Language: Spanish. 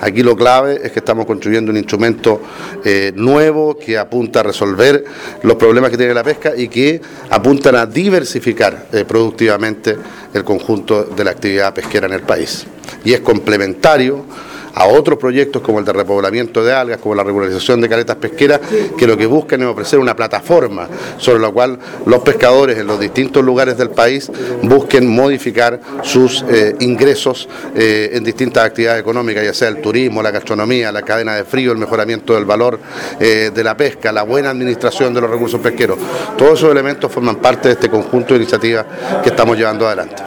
Aquí lo clave es que estamos construyendo un instrumento nuevo que apunta a resolver los problemas que tiene la pesca y que apuntan a diversificar productivamente el conjunto de la actividad pesquera en el país. Y es complementario a otros proyectos como el de repoblamiento de algas, como la regularización de caletas pesqueras, que lo que buscan es ofrecer una plataforma sobre la cual los pescadores en los distintos lugares del país busquen modificar sus ingresos en distintas actividades económicas, ya sea el turismo, la gastronomía, la cadena de frío, el mejoramiento del valor de la pesca, la buena administración de los recursos pesqueros. Todos esos elementos forman parte de este conjunto de iniciativas que estamos llevando adelante.